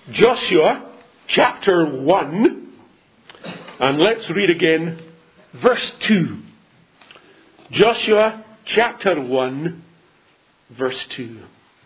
Joshua chapter 1, and let's read again verse 2. Joshua chapter 1, verse 2.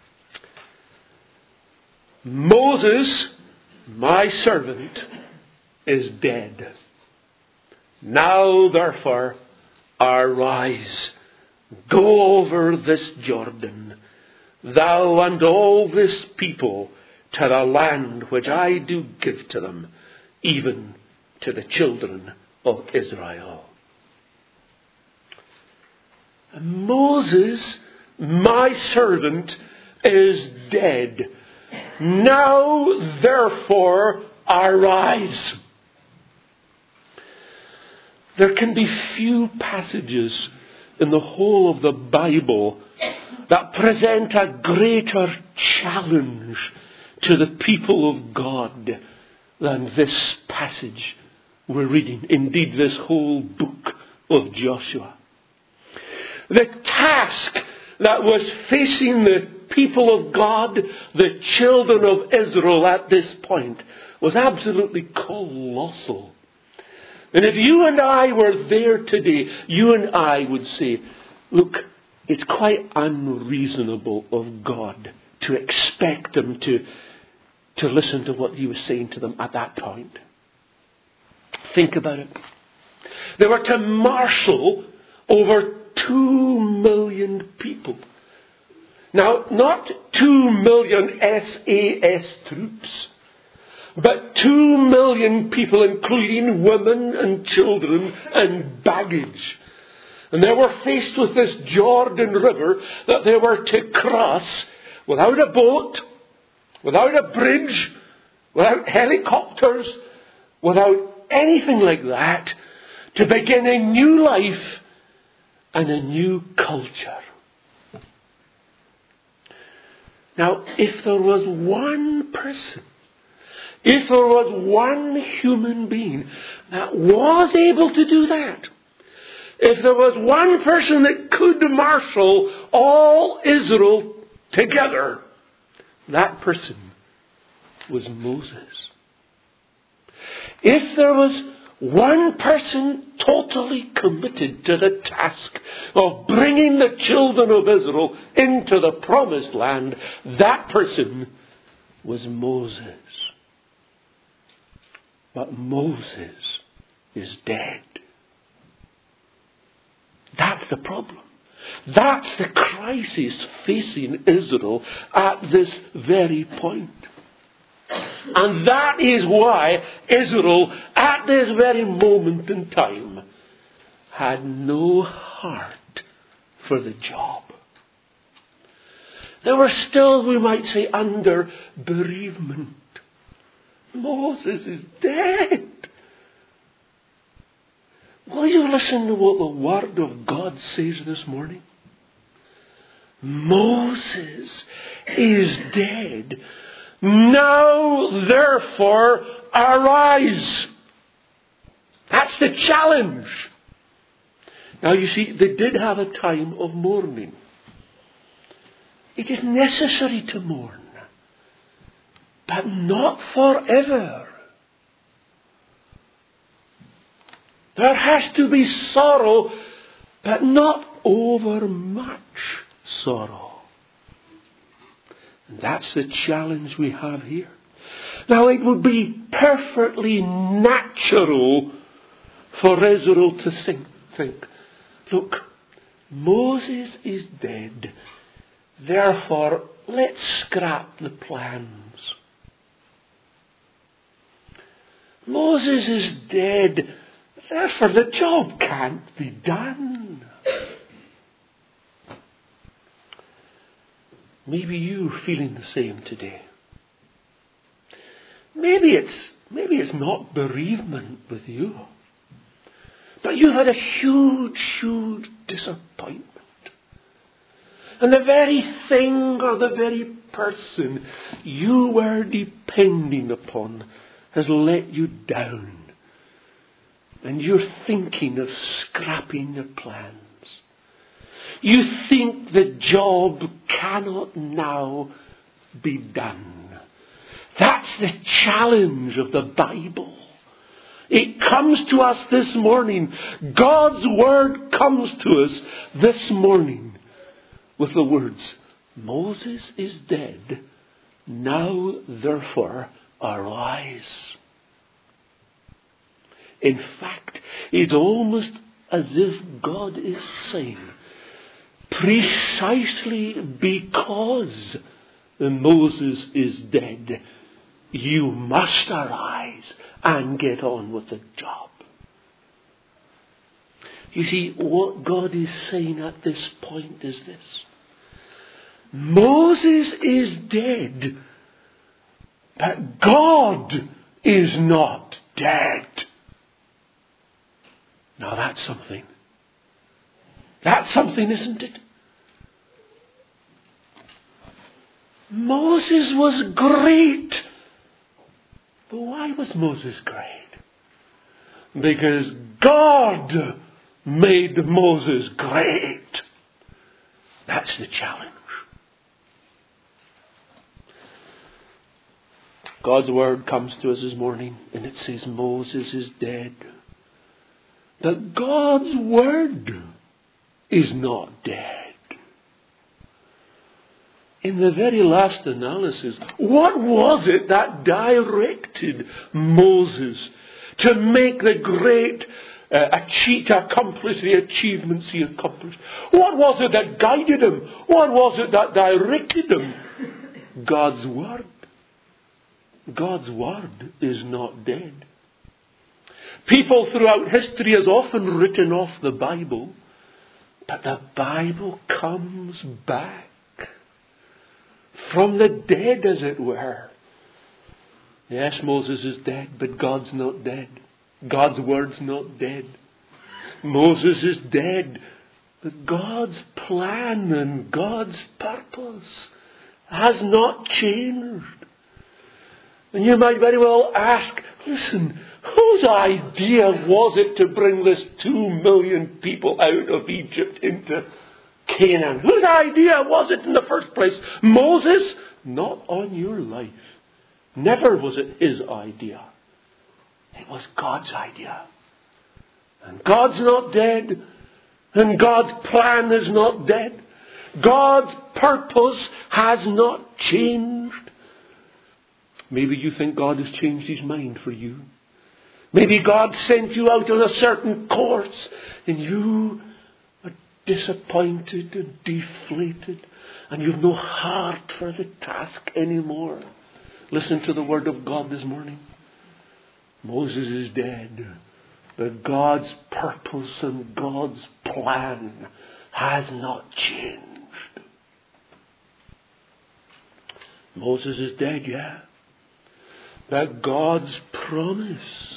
Moses, my servant, is dead. Now therefore, arise, go over this Jordan, thou and all this people, to the land which I do give to them, even to the children of Israel. And Moses, my servant, is dead. Now therefore, arise. There can be few passages in the whole of the Bible that present a greater challenge to the people of God than this passage we're reading. Indeed, this whole book of Joshua. The task that was facing the people of God, the children of Israel at this point, was absolutely colossal. And if you and I were there today, you and I would say, look, it's quite unreasonable of God to expect them to listen to what he was saying to them at that point. Think about it. They were to marshal over 2 million people. Now, not 2 million SAS troops, but 2 million people, including women and children and baggage. And they were faced with this Jordan River that they were to cross without a boat, without a bridge, without helicopters, without anything like that, to begin a new life and a new culture. Now, if there was one person, if there was one human being that was able to do that, if there was one person that could marshal all Israel together, that person was Moses. If there was one person totally committed to the task of bringing the children of Israel into the promised land, that person was Moses. But Moses is dead. That's the problem. That's the crisis facing Israel at this very point. And that is why Israel, at this very moment in time, had no heart for the job. They were still, we might say, under bereavement. Moses is dead. Will you listen to what the Word of God says this morning? Moses is dead. Now, therefore, arise. That's the challenge. Now, you see, they did have a time of mourning. It is necessary to mourn, but not forever. There has to be sorrow, but not over much sorrow. And that's the challenge we have here. Now, it would be perfectly natural for Israel to think, look, Moses is dead, therefore let's scrap the plans. Moses is dead, therefore the job can't be done. Maybe you're feeling the same today. Maybe it's not bereavement with you, but you had a huge, huge disappointment. And the very thing or the very person you were depending upon has let you down. And you're thinking of scrapping your plans. You think the job cannot now be done. That's the challenge of the Bible. It comes to us this morning. God's Word comes to us this morning with the words, Moses is dead. Now, therefore, arise. In fact, it's almost as if God is saying, precisely because Moses is dead, you must arise and get on with the job. You see, what God is saying at this point is this. Moses is dead, but God is not dead. Now that's something. That's something, isn't it? Moses was great. But why was Moses great? Because God made Moses great. That's the challenge. God's Word comes to us this morning and it says Moses is dead. But God's Word is not dead. In the very last analysis, what was it that directed Moses to make the great to accomplish the achievements he accomplished? What was it that guided him? What was it that directed him? God's Word. God's Word is not dead. People throughout history has often written off the Bible, but the Bible comes back from the dead, as it were. Yes, Moses is dead, but God's not dead. God's Word's not dead. Moses is dead, but God's plan and God's purpose has not changed. And you might very well ask, listen, whose idea was it to bring this 2 million people out of Egypt into Canaan? Whose idea was it in the first place? Moses? Not on your life. Never was it his idea. It was God's idea. And God's not dead. And God's plan is not dead. God's purpose has not changed. Maybe you think God has changed his mind for you. Maybe God sent you out on a certain course and you are disappointed and deflated and you've no heart for the task anymore. Listen to the word of God this morning. Moses is dead, but God's purpose and God's plan has not changed. Moses is dead, yeah. But God's promise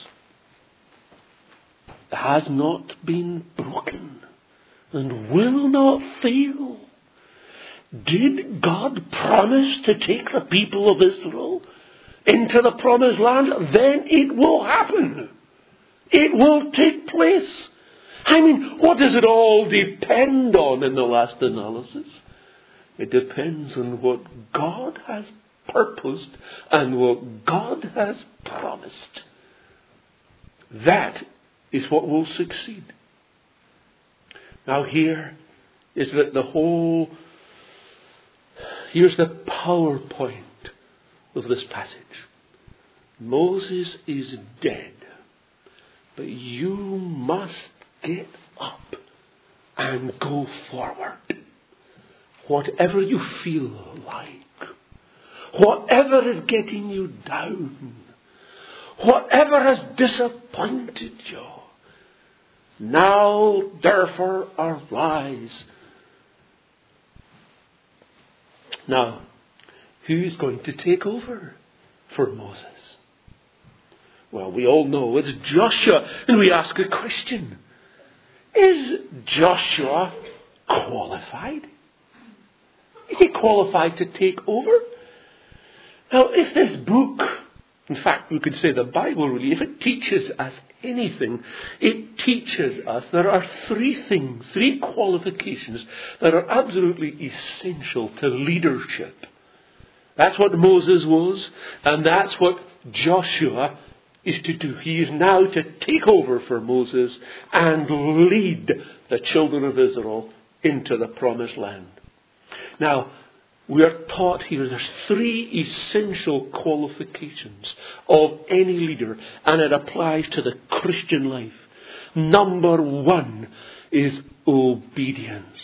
has not been broken and will not fail. Did God promise to take the people of Israel into the promised land? Then it will happen. It will take place. I mean, what does it all depend on in the last analysis? It depends on what God has purposed and what God has promised. That is what will succeed. Now here is that here's the PowerPoint of this passage. Moses is dead, but you must get up and go forward. Whatever you feel like, whatever is getting you down, whatever has disappointed you, now therefore arise. Now, who's going to take over for Moses? Well, we all know it's Joshua, and we ask a question. Is Joshua qualified? Is he qualified to take over? Now, if this book, in fact, we could say the Bible really, if it teaches us anything, it teaches us there are three qualifications that are absolutely essential to leadership That's what Moses was, and that's what Joshua is to do. He is now to take over for Moses and lead the children of Israel into the promised land. Now, we are taught here there's 3 essential qualifications of any leader, and it applies to the Christian life. Number 1 is obedience.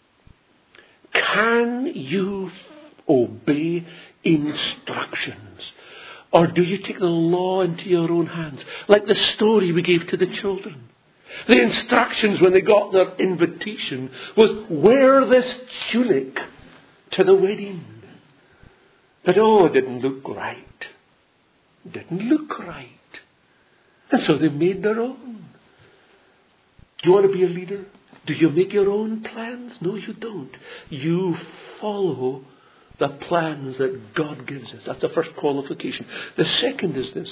Can you obey instructions? Or do you take the law into your own hands? Like the story we gave to the children. The instructions when they got their invitation was, wear this tunic to the wedding. But it didn't look right. Didn't look right. And so they made their own. Do you want to be a leader? Do you make your own plans? No, you don't. You follow the plans that God gives us. That's the first qualification. The second is this.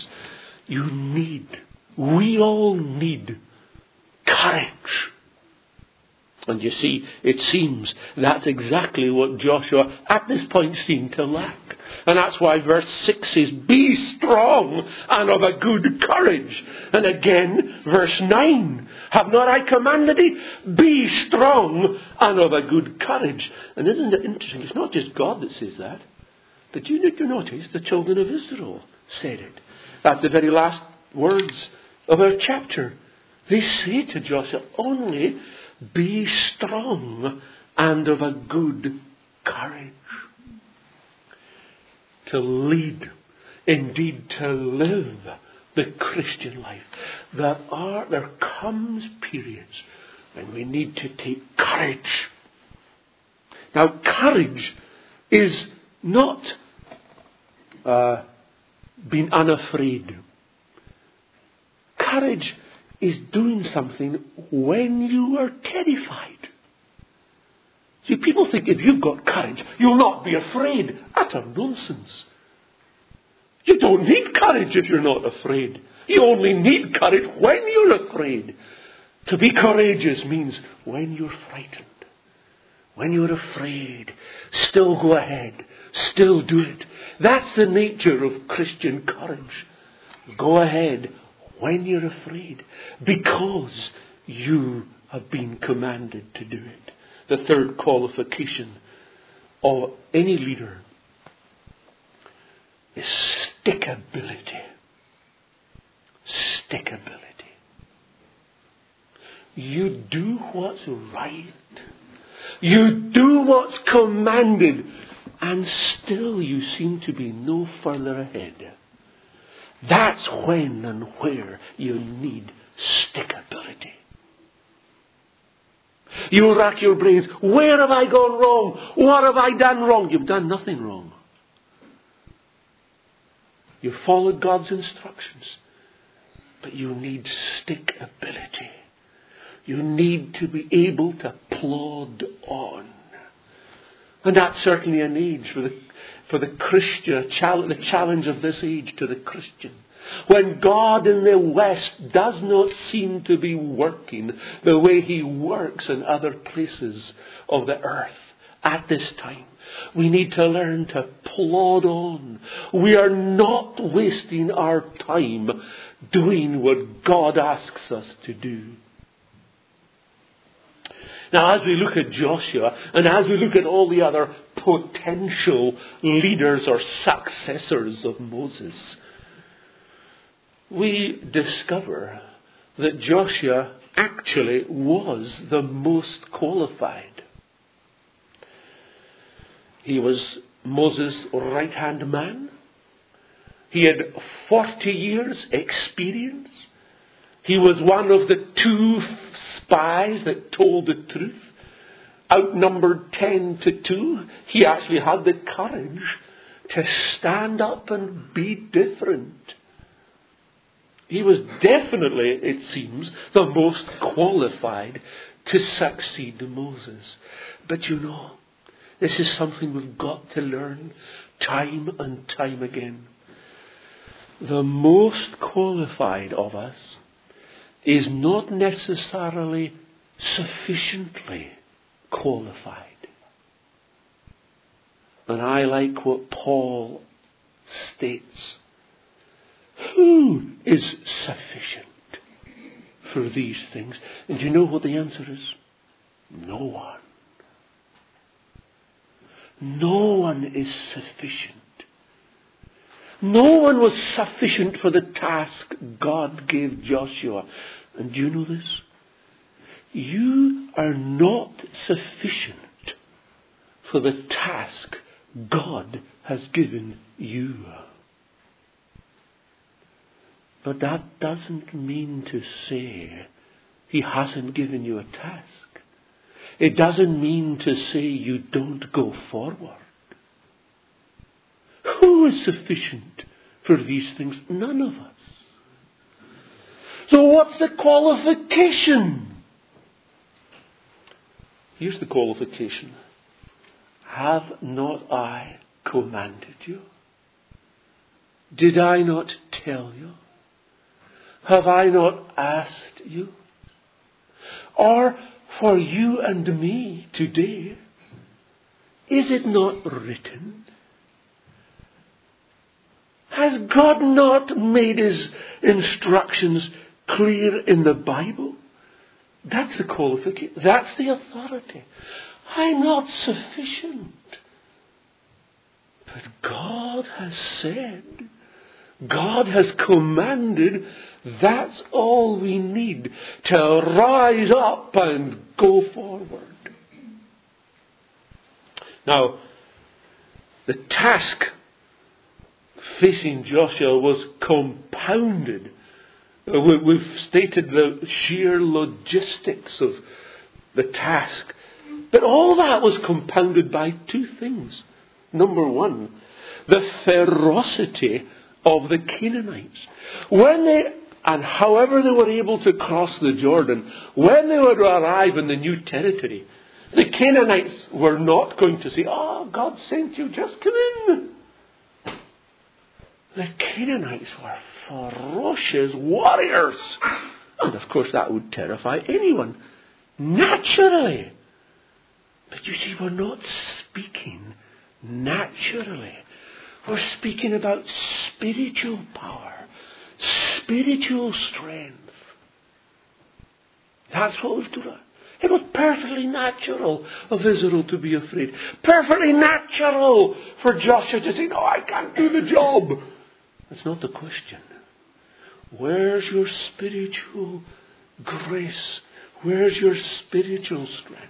We all need courage. And you see, it seems that's exactly what Joshua at this point seemed to lack. And that's why verse 6 says, be strong and of a good courage. And again, verse 9, have not I commanded thee? Be strong and of a good courage. And isn't it interesting? It's not just God that says that. But you need to notice the children of Israel said it. That's the very last words of our chapter. They say to Joshua, only be strong and of a good courage. To lead, indeed to live the Christian life. There comes periods when we need to take courage. Now, courage is not being unafraid. Courage is doing something when you are terrified. See, people think if you've got courage, you'll not be afraid. Utter nonsense. You don't need courage if you're not afraid. You only need courage when you're afraid. To be courageous means when you're frightened. When you're afraid, still go ahead. Still do it. That's the nature of Christian courage. Go ahead when you're afraid. Because you have been commanded to do it. The third qualification of any leader is stickability. Stickability. You do what's right. You do what's commanded. And still you seem to be no further ahead. That's when and where you need stickability. You rack your brains. Where have I gone wrong? What have I done wrong? You've done nothing wrong. You followed God's instructions. But you need stickability. You need to be able to plod on. And that's certainly an age for the Christian, the challenge of this age to the Christian. When God in the West does not seem to be working the way He works in other places of the earth at this time, we need to learn to plod on. We are not wasting our time doing what God asks us to do. Now, as we look at Joshua, and as we look at all the other potential leaders or successors of Moses, we discover that Joshua actually was the most qualified. He was Moses' right-hand man. He had 40 years experience. He was one of the 2 spies that told the truth. Outnumbered 10-2. He actually had the courage to stand up and be different. He was definitely, it seems, the most qualified to succeed Moses. But you know, this is something we've got to learn time and time again. The most qualified of us is not necessarily sufficiently qualified. And I like what Paul states. Who is sufficient for these things? And do you know what the answer is? No one. No one is sufficient. No one was sufficient for the task God gave Joshua. And do you know this? You are not sufficient for the task God has given you. But that doesn't mean to say He hasn't given you a task. It doesn't mean to say you don't go forward. Who is sufficient for these things? None of us. So what's the qualification? Here's the qualification. Have not I commanded you? Did I not tell you? Have I not asked you? Or for you and me today, is it not written? Has God not made His instructions clear in the Bible? That's the qualification. That's the authority. I'm not sufficient. But God has said, God has commanded, that's all we need to rise up and go forward. Now, the task facing Joshua was compounded. We've stated the sheer logistics of the task. But all that was compounded by two things. Number one, the ferocity of the Canaanites. And however they were able to cross the Jordan, when they would arrive in the new territory, the Canaanites were not going to say, "Oh, God sent you, just come in." The Canaanites were ferocious warriors. And of course that would terrify anyone, naturally. But you see, we're not speaking naturally. We're speaking about spiritual power, spiritual strength. That's what was done. It was perfectly natural of Israel to be afraid. Perfectly natural for Joshua to say, "No, I can't do the job." That's not the question. Where's your spiritual grace? Where's your spiritual strength?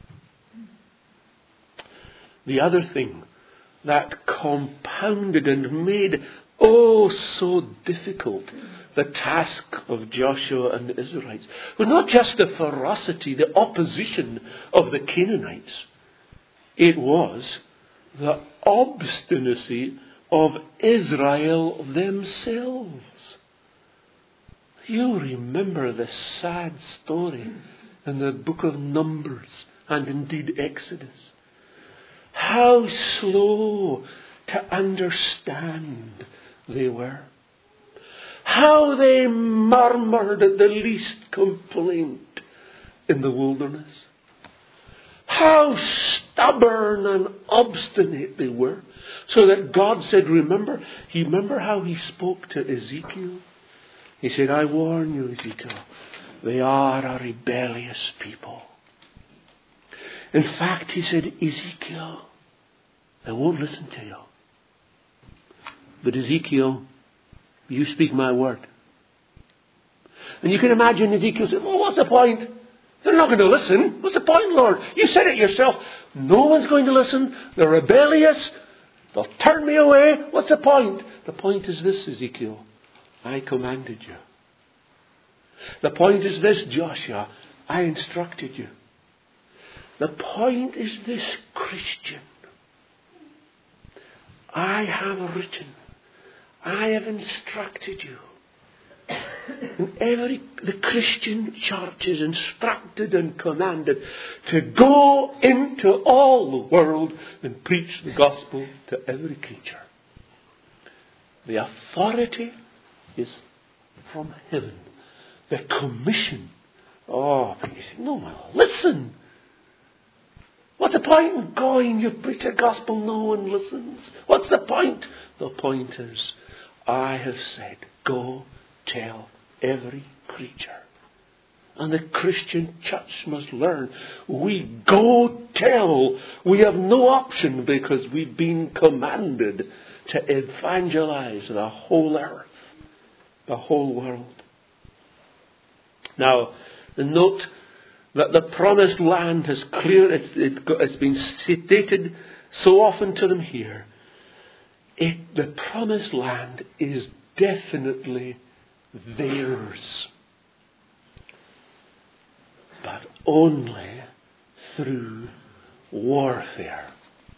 The other thing that compounded and made so difficult the task of Joshua and the Israelites was not just the ferocity, the opposition of the Canaanites. It was the obstinacy of Israel themselves. You remember the sad story in the book of Numbers and indeed Exodus. How slow to understand they were. How they murmured at the least complaint in the wilderness. How stubborn and obstinate they were. So that God said, remember how He spoke to Ezekiel? He said, "I warn you, Ezekiel, they are a rebellious people." In fact, He said, "Ezekiel, they won't listen to you. But Ezekiel, you speak my word." And you can imagine Ezekiel said, "Well, what's the point? They're not going to listen. What's the point, Lord? You said it yourself. No one's going to listen. They're rebellious. They'll turn me away. What's the point?" The point is this, Ezekiel. I commanded you. The point is this, Joshua. I instructed you. The point is this, Christian. I have written. I have instructed you. And the Christian church is instructed and commanded to go into all the world and preach the gospel to every creature. The authority is from heaven. The commission. Oh, but you say, "No, man, listen. What's the point in going? You preach a gospel, no one listens. What's the point? The point is, I have said, go tell every creature. And the Christian church must learn. We go tell. We have no option because we've been commanded to evangelize the whole earth, the whole world. Now, note that the promised land is clear. It's been stated so often to them here. The promised land is definitely theirs. But only through warfare.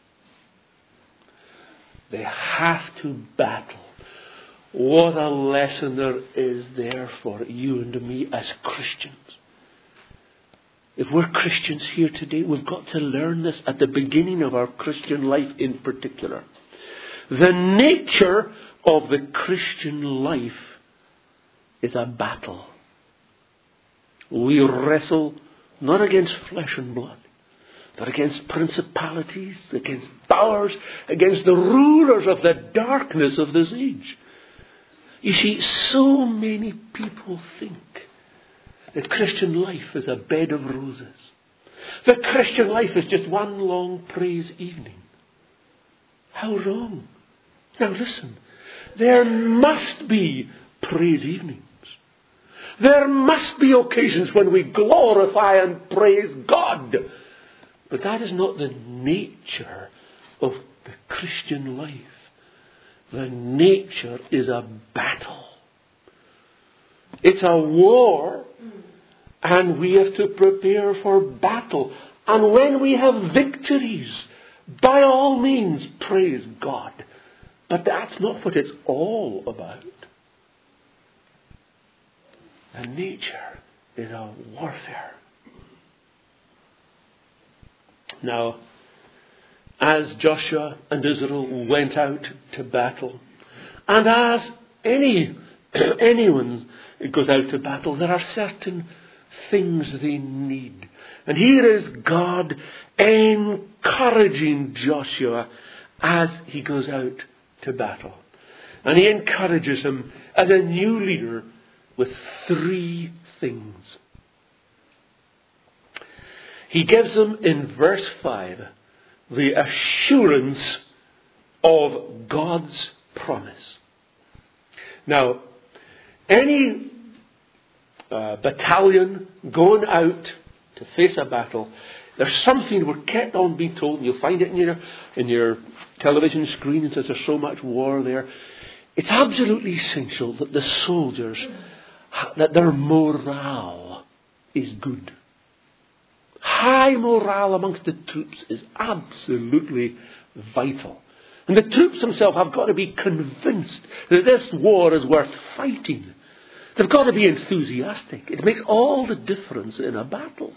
They have to battle. What a lesson there is there for you and me as Christians. If we're Christians here today, we've got to learn this at the beginning of our Christian life in particular. The nature of the Christian life is a battle. We wrestle not against flesh and blood, but against principalities, against powers, against the rulers of the darkness of this age. You see, so many people think the Christian life is a bed of roses. The Christian life is just one long praise evening. How wrong. Now listen, there must be praise evenings. There must be occasions when we glorify and praise God. But that is not the nature of the Christian life. The nature is a battle. It's a war, and we have to prepare for battle. And when we have victories, by all means, praise God. But that's not what it's all about. The nature is a warfare. Now, as Joshua and Israel went out to battle, and as anyone goes out to battle, there are certain things they need. And here is God encouraging Joshua as he goes out to battle. And he encourages him as a new leader with 3 things. He gives them in verse 5 the assurance of God's promise. Now, any battalion going out to face a battle, there's something we're kept on being told, and you'll find it in your television screen, since there's so much war there. It's absolutely essential that the soldiers, that their morale is good. High morale amongst the troops is absolutely vital. And the troops themselves have got to be convinced that this war is worth fighting. They've got to be enthusiastic. It makes all the difference in a battle.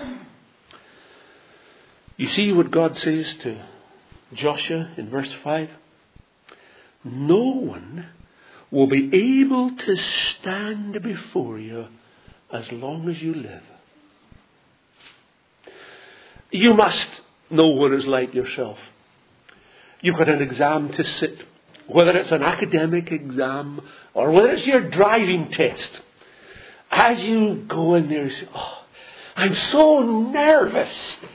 You see what God says to Joshua in verse 5? No one will be able to stand before you as long as you live. You must know what it's like yourself. You've got an exam to sit, whether it's an academic exam or whether it's your driving test. As you go in there, you say, I'm so nervous.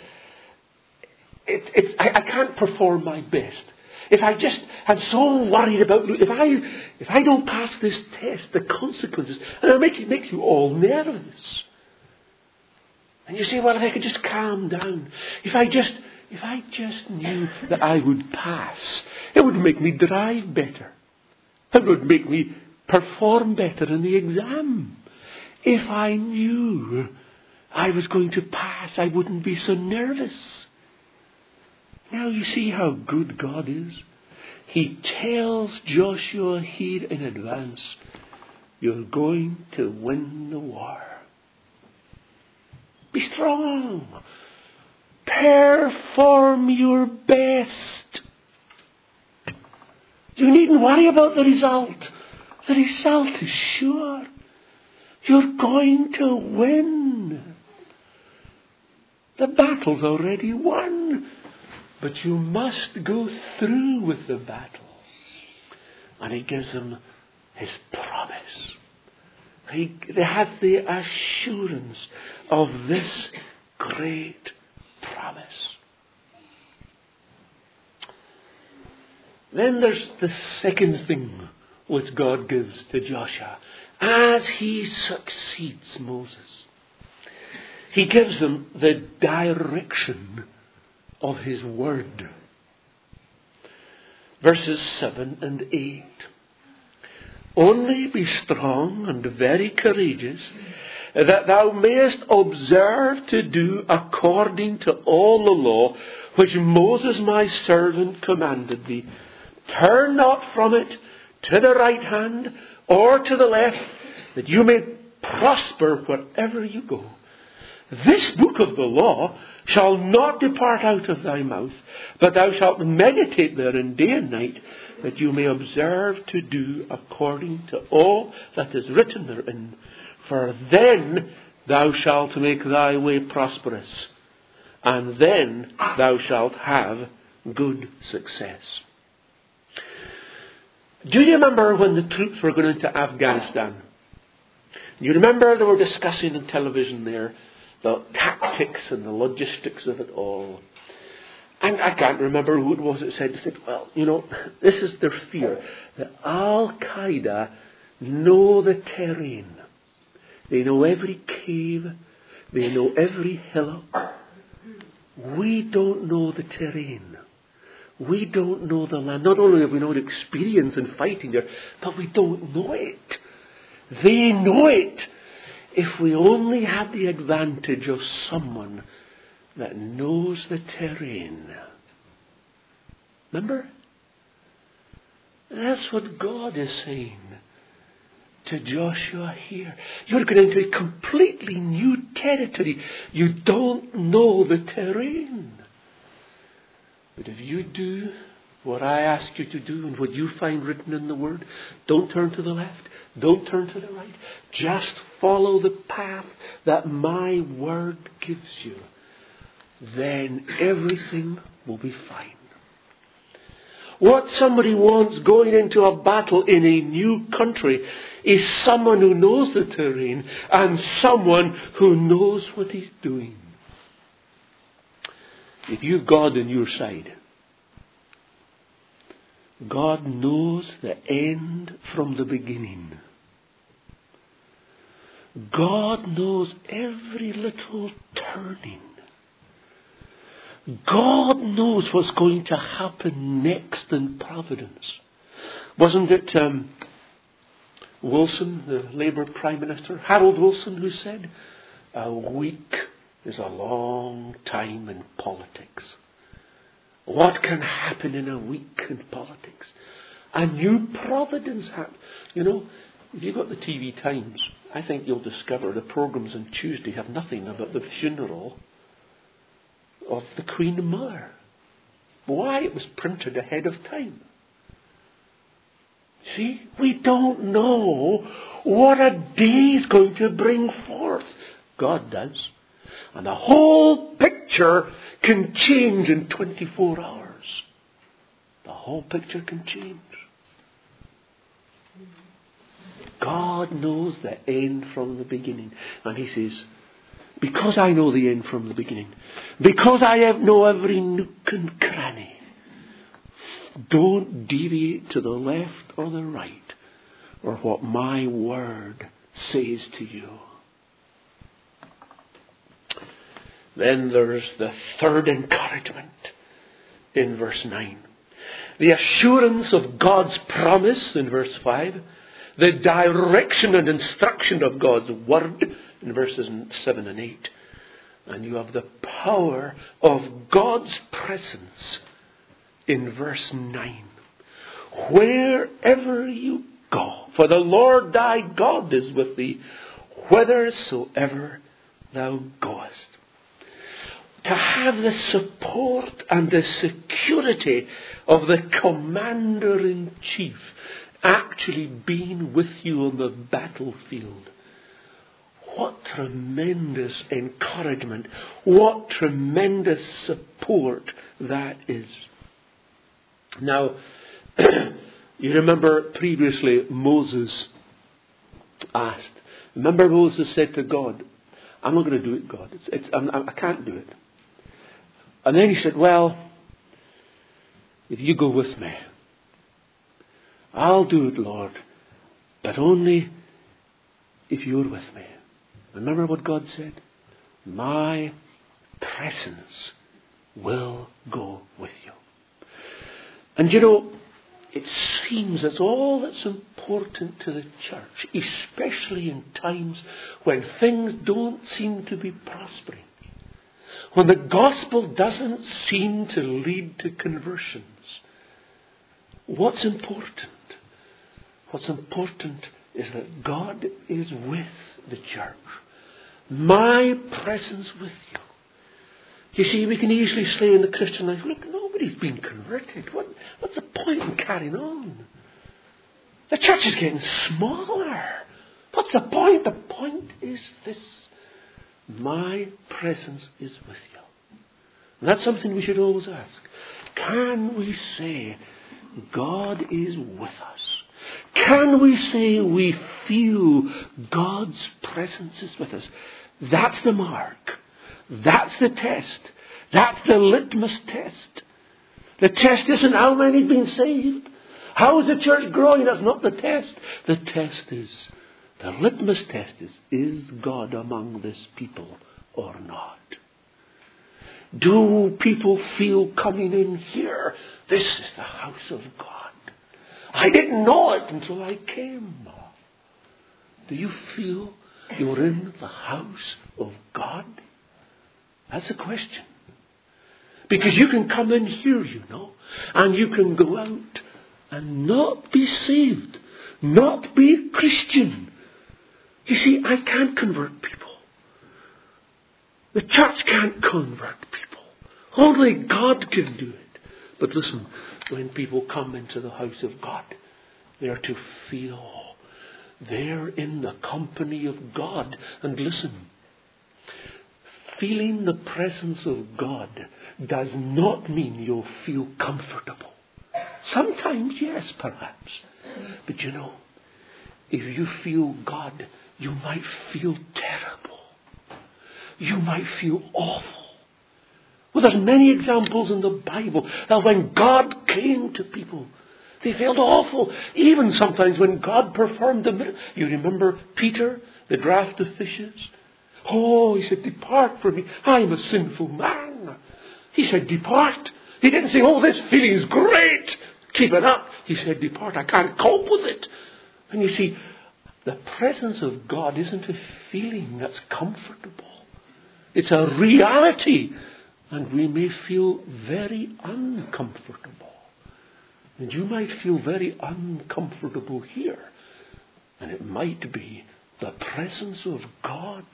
I can't perform my best. I'm so worried about, if I don't pass this test, the consequences, and it'll make you all nervous. And you say, well, if I could just calm down, if I just knew that I would pass, it would make me drive better. It would make me perform better in the exam. If I knew I was going to pass, I wouldn't be so nervous. Now you see how good God is. He tells Joshua here in advance, you're going to win the war. Be strong. Perform your best. You needn't worry about the result. The result is sure. You're going to win. The battle's already won. But you must go through with the battle. And he gives them his promise. They have the assurance of this great promise. Then there's the second thing which God gives to Joshua as he succeeds Moses. He gives them the direction of his word. Verses 7 and 8. Only be strong and very courageous, that thou mayest observe to do according to all the law which Moses my servant commanded thee. Turn not from it to the right hand or to the left, that you may prosper wherever you go. This book of the law shall not depart out of thy mouth, but thou shalt meditate therein day and night, that you may observe to do according to all that is written therein. For then thou shalt make thy way prosperous, and then thou shalt have good success. Do you remember when the troops were going into Afghanistan? You remember they were discussing on television there the tactics and the logistics of it all. And I can't remember who it was that said, well, this is their fear. That Al-Qaeda know the terrain. They know every cave. They know every hillock. We don't know the terrain. We don't know the land. Not only have we not experience in fighting there, but we don't know it. They know it. If we only had the advantage of someone that knows the terrain. Remember? That's what God is saying to Joshua here. You're going into a completely new territory. You don't know the terrain. But if you do what I ask you to do and what you find written in the Word, don't turn to the left, don't turn to the right. Just follow the path that my Word gives you. Then everything will be fine. What somebody wants going into a battle in a new country is someone who knows the terrain and someone who knows what he's doing. If you've God on your side, God knows the end from the beginning. God knows every little turning. God knows what's going to happen next in Providence. Wasn't it Wilson, the Labour Prime Minister, Harold Wilson, who said, a week is a long time in politics. What can happen in a week in politics? A new providence happens. If you've got the TV Times, I think you'll discover the programmes on Tuesday have nothing about the funeral of the Queen Mother. Why? It was printed ahead of time. See, we don't know what a day is going to bring forth. God does. And the whole picture can change in 24 hours. The whole picture can change. God knows the end from the beginning. And he says, because I know the end from the beginning, because I know every nook and cranny, don't deviate to the left or the right, or what my word says to you. Then there's the third encouragement in verse 9. The assurance of God's promise in verse 5. The direction and instruction of God's word in verses 7 and 8. And you have the power of God's presence in verse 9. Wherever you go, for the Lord thy God is with thee, whithersoever thou goest. To have the support and the security of the Commander-in-Chief actually being with you on the battlefield. what tremendous encouragement, what tremendous support that is. Now, you remember previously Moses asked. Remember Moses said to God, I'm not going to do it, God. I can't do it. And then he said, well, if you go with me, I'll do it, Lord, but only if you're with me. Remember what God said? My presence will go with you. And you know, it seems that's all that's important to the church, especially in times when things don't seem to be prospering. When the gospel doesn't seem to lead to conversions. What's important? What's important is that God is with the church. My presence with you. You see, we can easily say in the Christian life, look, nobody's been converted. What's the point in carrying on? The church is getting smaller. What's the point? The point is this. My presence is with you. And that's something we should always ask. Can we say God is with us? Can we say we feel God's presence is with us? That's the mark. That's the test. That's the litmus test. The test isn't how many's been saved. How is the church growing? That's not the test. The test is, the litmus test is God among this people or not? Do people feel coming in here, this is the house of God? I didn't know it until I came. Do you feel you're in the house of God? That's the question. Because you can come in here, you know, and you can go out and not be saved, not be a Christian. You see, I can't convert people. The church can't convert people. Only God can do it. But listen, when people come into the house of God, they are to feel they're in the company of God. And listen, feeling the presence of God does not mean you'll feel comfortable. Sometimes, yes, perhaps. But you know, if you feel God, you might feel terrible. You might feel awful. Well, there's many examples in the Bible that when God came to people, they felt awful. Even sometimes when God performed the miracle. You remember Peter, the draught of fishes? Oh, he said, depart from me. I'm a sinful man. He said, depart. He didn't say, oh, this feeling is great. Keep it up. He said, depart. I can't cope with it. And you see, the presence of God isn't a feeling that's comfortable. It's a reality. And we may feel very uncomfortable. And you might feel very uncomfortable here. And it might be the presence of God.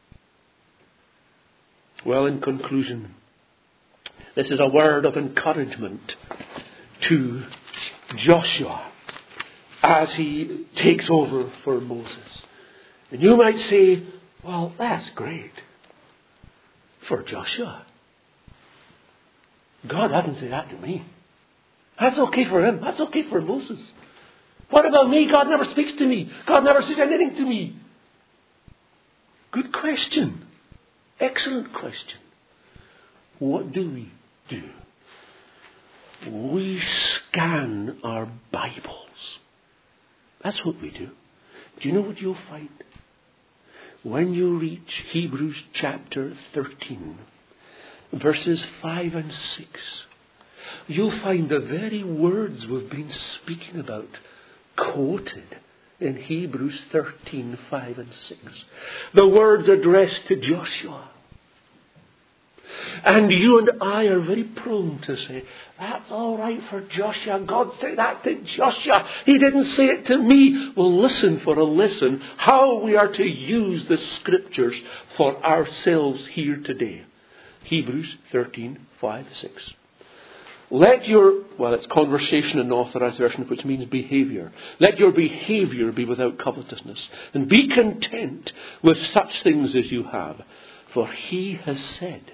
Well, in conclusion, this is a word of encouragement to Joshua as he takes over for Moses. And you might say, well, that's great for Joshua. God doesn't say that to me. That's okay for him. That's okay for Moses. What about me? God never speaks to me. God never says anything to me. Good question. Excellent question. What do we do? We scan our Bibles. That's what we do. Do you know what you'll find? When you reach Hebrews chapter 13, verses 5 and 6, you'll find the very words we've been speaking about quoted in Hebrews 13, 5 and 6. The words addressed to Joshua. And you and I are very prone to say, that's all right for Joshua. God said that to Joshua. He didn't say it to me. Well, listen for a lesson how we are to use the Scriptures for ourselves here today. Hebrews 13, 5, 6. It's conversation in the Authorized Version, which means behavior. Let your behavior be without covetousness, and be content with such things as you have. For he has said,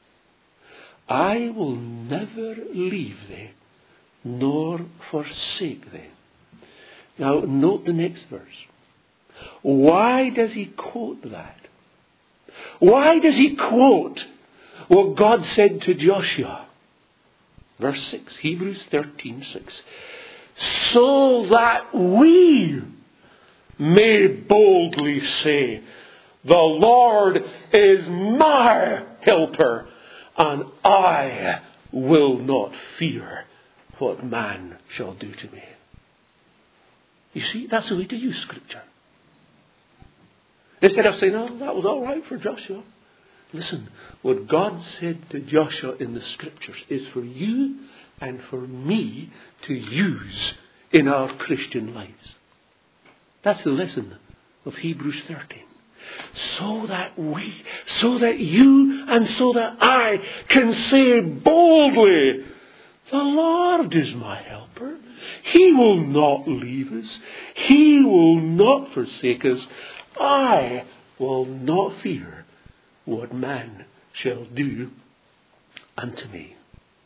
I will never leave thee, nor forsake thee. Now, note the next verse. Why does he quote that? Why does he quote what God said to Joshua? Verse 6, Hebrews 13:6. So that we may boldly say, the Lord is my helper, and I will not fear what man shall do to me. You see, that's the way to use Scripture. Instead of saying, oh, that was all right for Joshua. Listen, what God said to Joshua in the Scriptures is for you and for me to use in our Christian lives. That's the lesson of Hebrews 13. So that you and so that I can say boldly, the Lord is my helper. He will not leave us. He will not forsake us. I will not fear what man shall do unto me.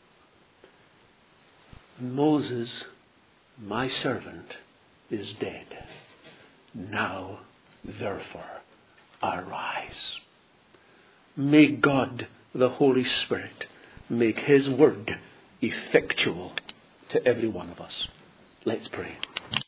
Moses, my servant, is dead. Now, therefore, arise. May God, the Holy Spirit, make his word effectual to every one of us. Let's pray.